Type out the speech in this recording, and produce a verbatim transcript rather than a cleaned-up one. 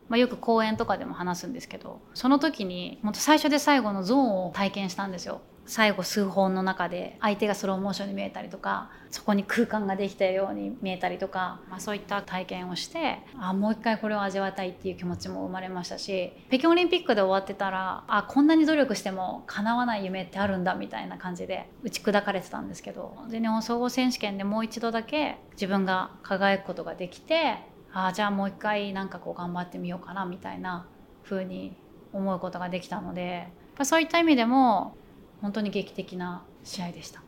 まあ、よく講演とかでも話すんですけど、その時に本当最初で最後のゾーンを体験したんですよ。最後数本の中で相手がスローモーションに見えたりとか、そこに空間ができたように見えたりとか、まあ、そういった体験をして、あもう一回これを味わいたいっていう気持ちも生まれましたし、北京オリンピックで終わってたらあこんなに努力しても叶わない夢ってあるんだみたいな感じで打ち砕かれてたんですけど、全日本総合選手権でもう一度だけ自分が輝くことができて、あじゃあもう一回なんかこう頑張ってみようかなみたいな風に思うことができたので、そういった意味でも本当に劇的な試合でした。